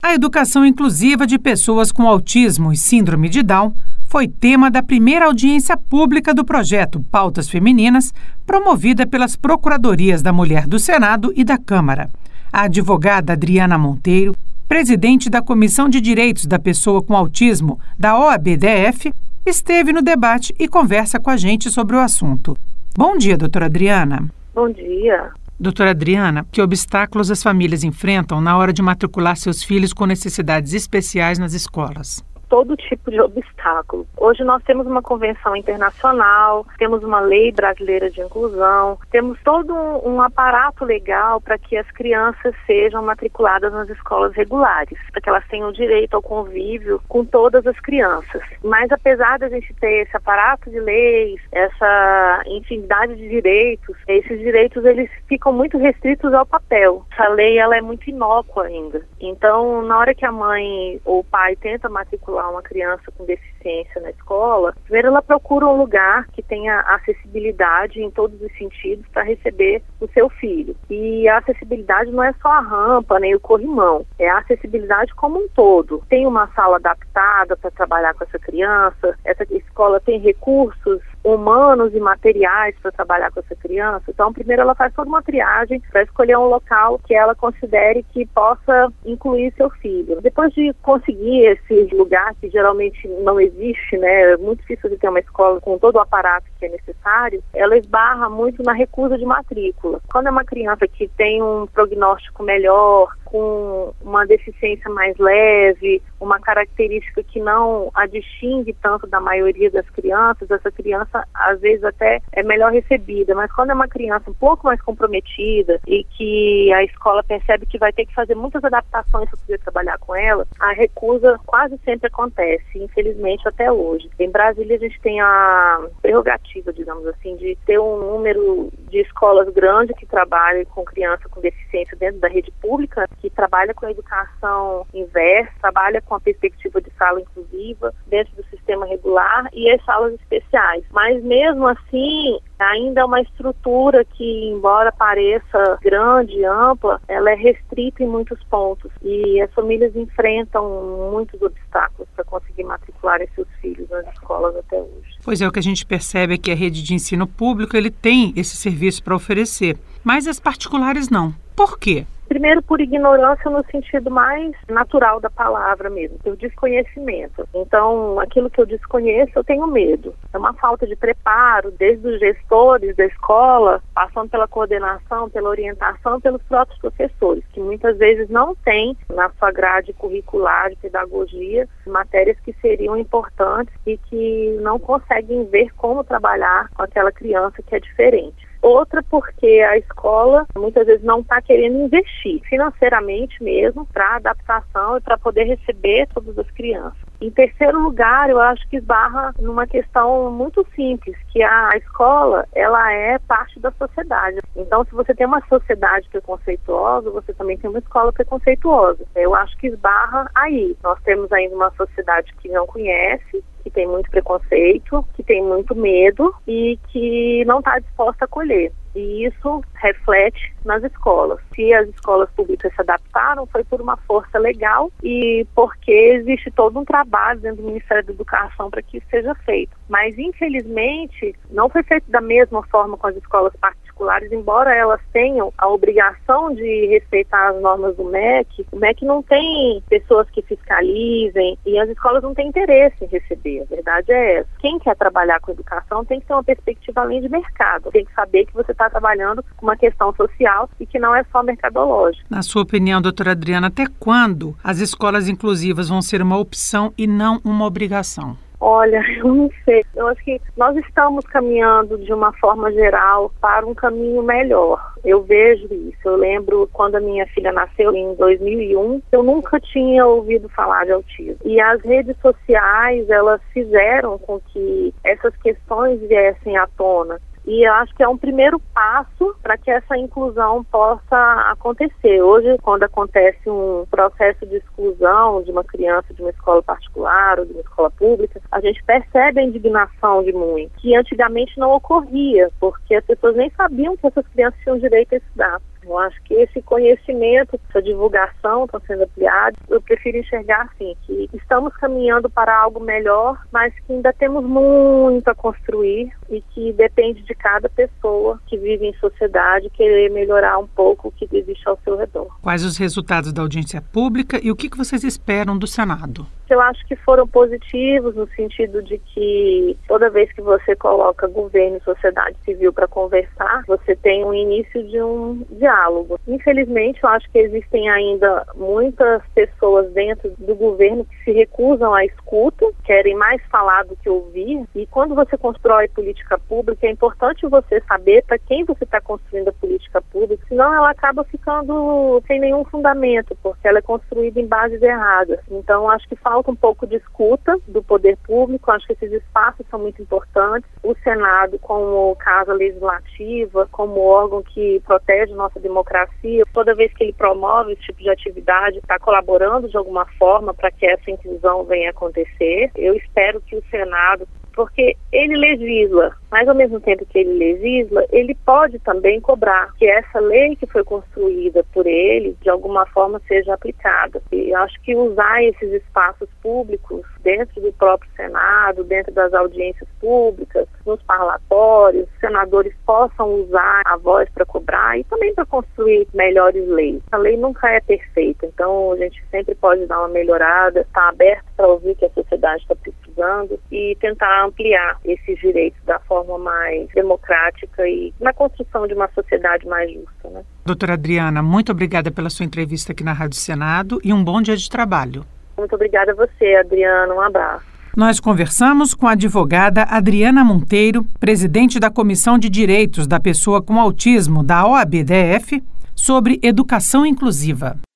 A educação inclusiva de pessoas com autismo e síndrome de Down foi tema da primeira audiência pública do projeto Pautas Femininas, promovida pelas Procuradorias da Mulher do Senado e da Câmara. A advogada Adriana Monteiro, presidente da Comissão de Direitos da Pessoa com Autismo da OAB-DF, esteve no debate e conversa com a gente sobre o assunto. Bom dia, doutora Adriana. Bom dia. Doutora Adriana, que obstáculos as famílias enfrentam na hora de matricular seus filhos com necessidades especiais nas escolas? Todo tipo de obstáculo. Hoje nós temos uma convenção internacional, temos uma lei brasileira de inclusão, temos todo um aparato legal para que as crianças sejam matriculadas nas escolas regulares, para que elas tenham direito ao convívio com todas as crianças. Mas apesar da gente ter esse aparato de leis, essa infinidade de direitos, esses direitos eles ficam muito restritos ao papel. Essa lei ela é muito inócua ainda. Então, na hora que a mãe ou o pai tenta matricular uma criança com deficiência na escola, primeiro ela procura um lugar que tenha acessibilidade em todos os sentidos para receber o seu filho. E a acessibilidade não é só a rampa, nem o corrimão, é a acessibilidade como um todo. Tem uma sala adaptada para trabalhar com essa criança, essa escola tem recursos humanos e materiais para trabalhar com essa criança. Então, primeiro ela faz toda uma triagem para escolher um local que ela considere que possa incluir seu filho. Depois de conseguir esse lugar, que geralmente não existe, né? É muito difícil de ter uma escola com todo o aparato que é necessário, ela esbarra muito na recusa de matrícula. Quando é uma criança que tem um prognóstico melhor, com uma deficiência mais leve, uma característica que não a distingue tanto da maioria das crianças, essa criança às vezes até é melhor recebida, mas quando é uma criança um pouco mais comprometida e que a escola percebe que vai ter que fazer muitas adaptações para poder trabalhar com ela, a recusa quase sempre acontece, infelizmente até hoje. Em Brasília a gente tem a prerrogativa, digamos assim, de ter um número de escolas grande que trabalhem com criança com deficiência dentro da rede pública, que trabalha com a educação inversa, trabalha com a perspectiva de sala inclusiva dentro do sistema regular e as salas especiais. Mas mesmo assim, ainda é uma estrutura que, embora pareça grande e ampla, ela é restrita em muitos pontos e as famílias enfrentam muitos obstáculos para conseguir matricular seus filhos nas escolas até hoje. Pois é, o que a gente percebe é que a rede de ensino público ele tem esse serviço para oferecer, mas as particulares não. Por quê? Primeiro, por ignorância no sentido mais natural da palavra mesmo, por desconhecimento. Então, aquilo que eu desconheço, eu tenho medo. É uma falta de preparo, desde os gestores da escola, passando pela coordenação, pela orientação, pelos próprios professores, que muitas vezes não têm na sua grade curricular de pedagogia matérias que seriam importantes e que não conseguem ver como trabalhar com aquela criança que é diferente. Outra porque a escola muitas vezes não está querendo investir financeiramente mesmo para adaptação e para poder receber todas as crianças. Em terceiro lugar, eu acho que esbarra numa questão muito simples, que a escola ela é parte da sociedade. Então, se você tem uma sociedade preconceituosa, você também tem uma escola preconceituosa. Eu acho que esbarra aí. Nós temos ainda uma sociedade que não conhece, que tem muito preconceito, que tem muito medo e que não está disposta a acolher. E isso reflete nas escolas. Se as escolas públicas se adaptaram, foi por uma força legal e porque existe todo um trabalho dentro do Ministério da Educação para que isso seja feito. Mas, infelizmente, não foi feito da mesma forma com as escolas particulares, embora elas tenham a obrigação de respeitar as normas do MEC. O MEC não tem pessoas que fiscalizem e as escolas não têm interesse em receber. A verdade é essa. Quem quer trabalhar com educação tem que ter uma perspectiva além de mercado. Tem que saber que você está trabalhando com uma questão social e que não é só mercadológica. Na sua opinião, doutora Adriana, até quando as escolas inclusivas vão ser uma opção e não uma obrigação? Olha, eu não sei. Eu acho que nós estamos caminhando de uma forma geral para um caminho melhor. Eu vejo isso. Eu lembro quando a minha filha nasceu em 2001, eu nunca tinha ouvido falar de autismo. E as redes sociais, elas fizeram com que essas questões viessem à tona. E eu acho que é um primeiro passo para que essa inclusão possa acontecer. Hoje, quando acontece um processo de exclusão de uma criança de uma escola particular ou de uma escola pública, a gente percebe a indignação de muitos, que antigamente não ocorria, porque as pessoas nem sabiam que essas crianças tinham direito a estudar. Eu acho que esse conhecimento, essa divulgação estão sendo ampliados. Eu prefiro enxergar assim, que estamos caminhando para algo melhor, mas que ainda temos muito a construir e que depende de cada pessoa que vive em sociedade querer melhorar um pouco o que existe ao seu redor. Quais os resultados da audiência pública e o que vocês esperam do Senado? Eu acho que foram positivos no sentido de que toda vez que você coloca governo e sociedade civil para conversar, você tem um início de um diálogo. Infelizmente, eu acho que existem ainda muitas pessoas dentro do governo que se recusam à escuta, querem mais falar do que ouvir. E quando você constrói política pública, é importante você saber para quem você está construindo a política pública, senão ela acaba ficando sem nenhum fundamento, porque ela é construída em bases erradas. Então, acho que falta um pouco de escuta do poder público, acho que esses espaços são muito importantes. O Senado, como casa legislativa, como órgão que protege nossa democracia, toda vez que ele promove esse tipo de atividade, está colaborando de alguma forma para que essa inclusão venha acontecer. Eu espero que o Senado, porque ele legisla, mas ao mesmo tempo que ele legisla, ele pode também cobrar que essa lei que foi construída por ele, de alguma forma, seja aplicada. E acho que usar esses espaços públicos dentro do próprio Senado, dentro das audiências públicas, nos parlatórios, os senadores possam usar a voz para cobrar e também para construir melhores leis. A lei nunca é perfeita, então a gente sempre pode dar uma melhorada, estar aberto para ouvir o que a sociedade está precisando e tentar ampliar esses direitos da forma mais democrática e na construção de uma sociedade mais justa, né? Doutora Adriana, muito obrigada pela sua entrevista aqui na Rádio Senado e um bom dia de trabalho. Muito obrigada a você, Adriana. Um abraço. Nós conversamos com a advogada Adriana Monteiro, presidente da Comissão de Direitos da Pessoa com Autismo da OAB-DF, sobre educação inclusiva.